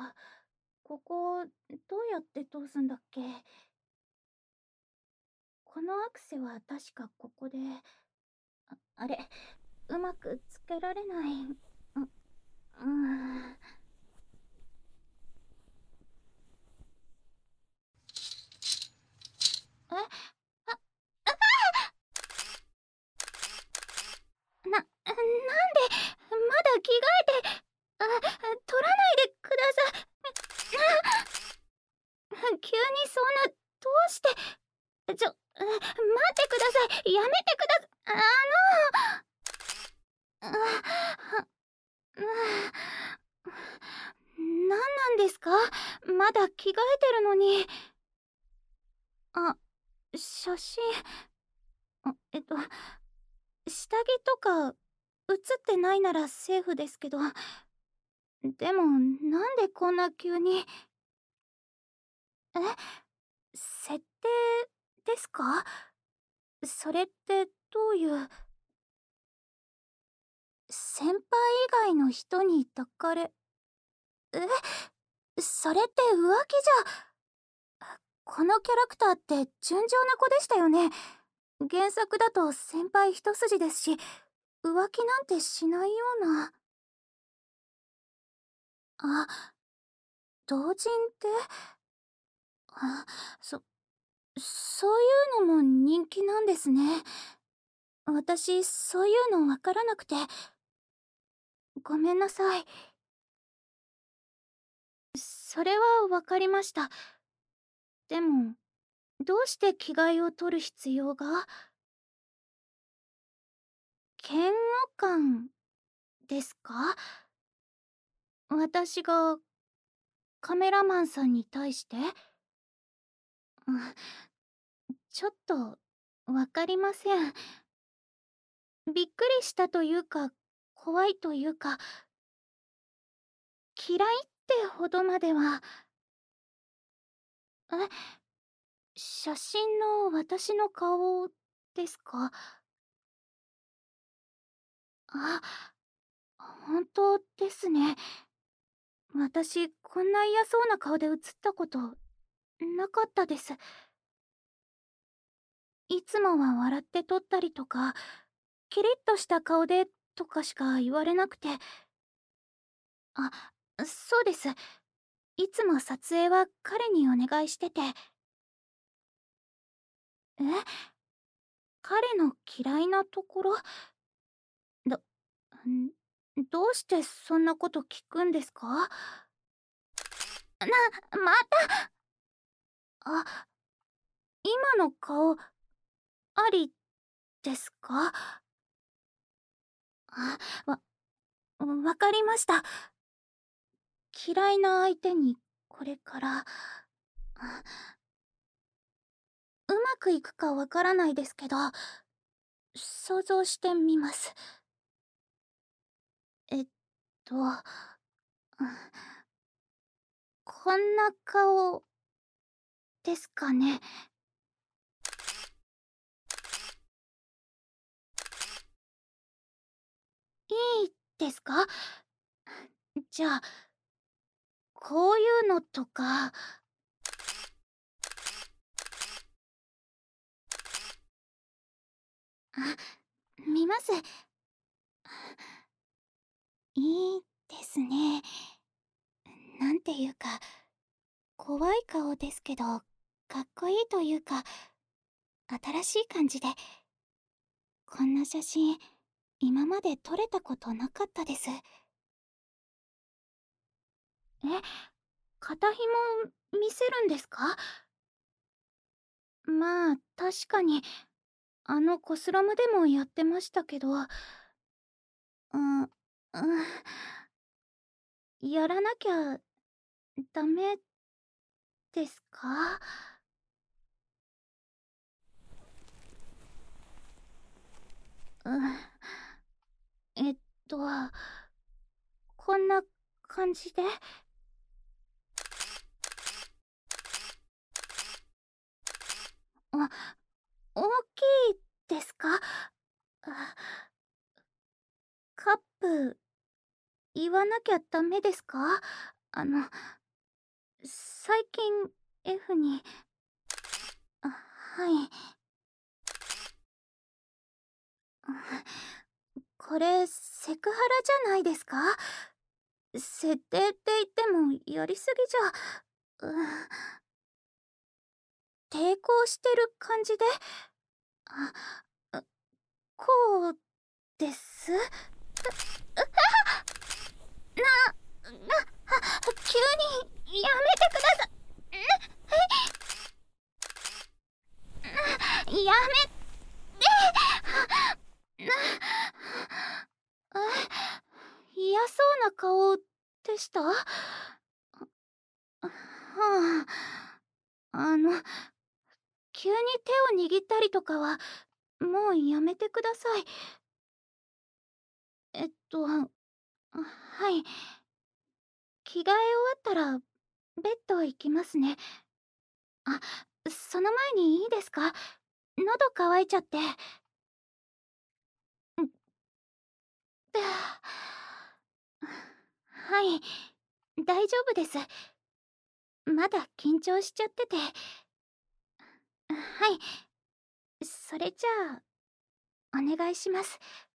ここ、どうやって通すんだっけ？このアクセは確かここで、あれ、うまくつけられない。ん。え？あ、なんで、まだ着替えて、取らないでください。急にそんな、どうして、待ってください。やめてくださあなんなんですか？まだ着替えてるのに。あ、写真、あ、下着とか写ってないならセーフですけど、でもなんでこんな急に。え、設定ですか？それってどういう。先輩以外の人に抱かれ。それって浮気じゃ。このキャラクターって純情な子でしたよね。原作だと先輩一筋ですし、浮気なんてしないような。あ、同人って。あ、そういうのも人気なんですね。私、そういうのわからなくて。ごめんなさい。それはわかりました。でも、どうして着替えを取る必要が。嫌悪感ですか？私がカメラマンさんに対して。うん、ちょっとわかりません。びっくりしたというか、怖いというか、嫌いってほどまでは。え、写真の私の顔ですか？あ、本当ですね。私、こんな嫌そうな顔で写ったことなかったです。いつもは笑って撮ったりとか、キリッとした顔でとかしか言われなくて。あ、そうです。いつも撮影は彼にお願いしてて。え、彼の嫌いなところ。ど、んどうしてそんなこと聞くんですか？また。あ、今の顔、ありですか？あ、わかりました。嫌いな相手にこれから、うまくいくかわからないですけど、想像してみます。えっと、こんな顔ですかね。いいですか？じゃあ、こういうのとか。あ、見ます。いいですね。なんていうか、怖い顔ですけど、かっこいいというか、新しい感じで。こんな写真、今まで撮れたことなかったです。え、肩紐見せるんですか？まあ、確かに、コスラムでもやってましたけど、やらなきゃダメですか？うん、えっと、こんな感じで。あ、大きいですか？あ、カップ、言わなきゃダメですか？ あの、最近 F に、はい。これセクハラじゃないですか？設定って言ってもやりすぎじゃ、抵抗してる感じで、あ、こうです？急にやめてください。やめて。嫌そうな顔でした？はあ、急に手を握ったりとかはもうやめてください。はい。着替え終わったらベッド行きますね。あ、その前にいいですか？喉乾いちゃって。はい、大丈夫です。まだ緊張しちゃってて。はい、それじゃあ、お願いします。